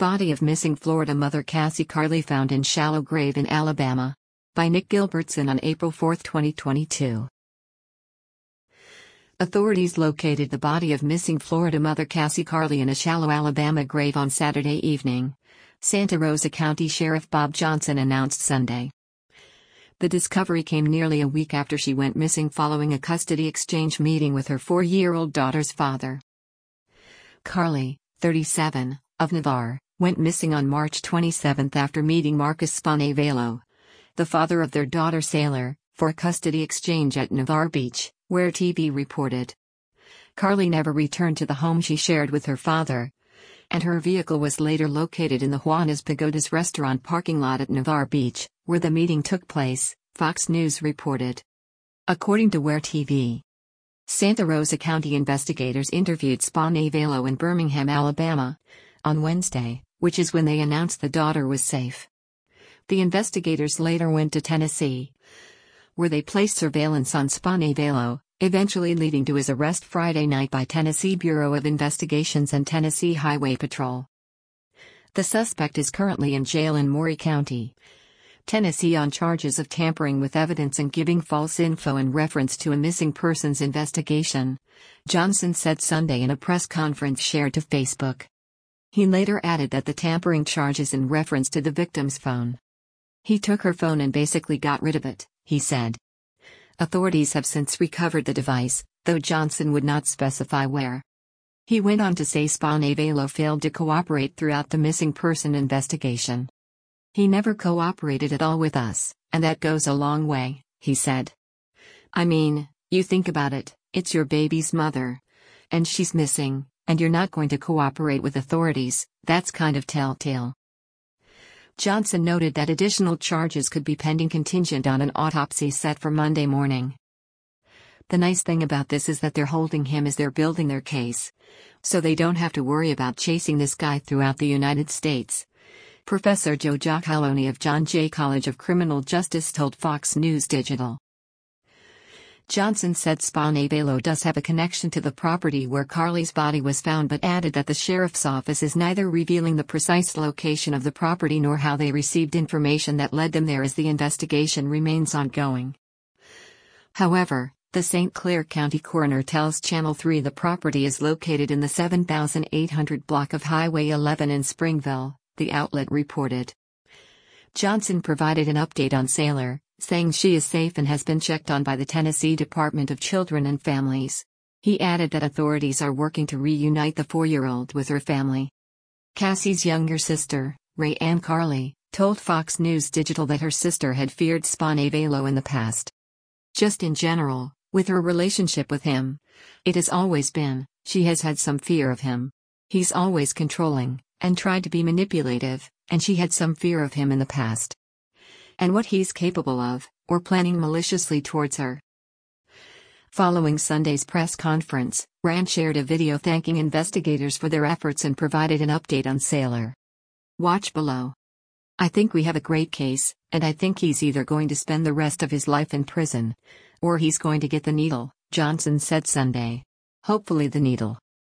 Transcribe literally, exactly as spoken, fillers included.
Body of missing Florida mother Cassie Carley found in shallow grave in Alabama. By Nick Gilbertson on April fourth, twenty twenty-two. Authorities located the body of missing Florida mother Cassie Carley in a shallow Alabama grave on Saturday evening, Santa Rosa County Sheriff Bob Johnson announced Sunday. The discovery came nearly a week after she went missing following a custody exchange meeting with her four-year-old daughter's father. Carley, thirty-seven, of Navarre, went missing on March twenty-seventh after meeting Marcus Sponavelo, the father of their daughter Sailor, for a custody exchange at Navarre Beach, where T V reported. Carley never returned to the home she shared with her father, and her vehicle was later located in the Juana's Pagodas restaurant parking lot at Navarre Beach, where the meeting took place, Fox News reported. According to Where T V. Santa Rosa County investigators interviewed Sponavelo in Birmingham, Alabama, on Wednesday, which is when they announced the daughter was safe. The investigators later went to Tennessee, where they placed surveillance on Sponavelo, eventually leading to his arrest Friday night by Tennessee Bureau of Investigations and Tennessee Highway Patrol. The suspect is currently in jail in Maury County, Tennessee on charges of tampering with evidence and giving false info in reference to a missing persons investigation, Johnson said Sunday in a press conference shared to Facebook. He later added that the tampering charge is in reference to the victim's phone. He took her phone and basically got rid of it, he said. Authorities have since recovered the device, though Johnson would not specify where. He went on to say Sponavelo failed to cooperate throughout the missing person investigation. He never cooperated at all with us, and that goes a long way, he said. I mean, you think about it, it's your baby's mother. And she's missing, and you're not going to cooperate with authorities, that's kind of telltale. Johnson noted that additional charges could be pending contingent on an autopsy set for Monday morning. The nice thing about this is that they're holding him as they're building their case, so they don't have to worry about chasing this guy throughout the United States, Professor Joe Giacalone of John Jay College of Criminal Justice told Fox News Digital. Johnson said Sponavelo does have a connection to the property where Carley's body was found, but added that the sheriff's office is neither revealing the precise location of the property nor how they received information that led them there as the investigation remains ongoing. However, the Saint Clair County coroner tells Channel three the property is located in the seven thousand eight hundred block of Highway eleven in Springville, the outlet reported. Johnson provided an update on Sailor, saying she is safe and has been checked on by the Tennessee Department of Children and Families. He added that authorities are working to reunite the four-year-old with her family. Cassie's younger sister, Ray Ann Carley, told Fox News Digital that her sister had feared Sponavelo in the past. Just in general, with her relationship with him, it has always been, she has had some fear of him. He's always controlling, and tried to be manipulative, and she had some fear of him in the past. And what he's capable of, or planning maliciously towards her. Following Sunday's press conference, Rand shared a video thanking investigators for their efforts and provided an update on Sailor. Watch below. I think we have a great case, and I think he's either going to spend the rest of his life in prison, or he's going to get the needle, Johnson said Sunday. Hopefully the needle.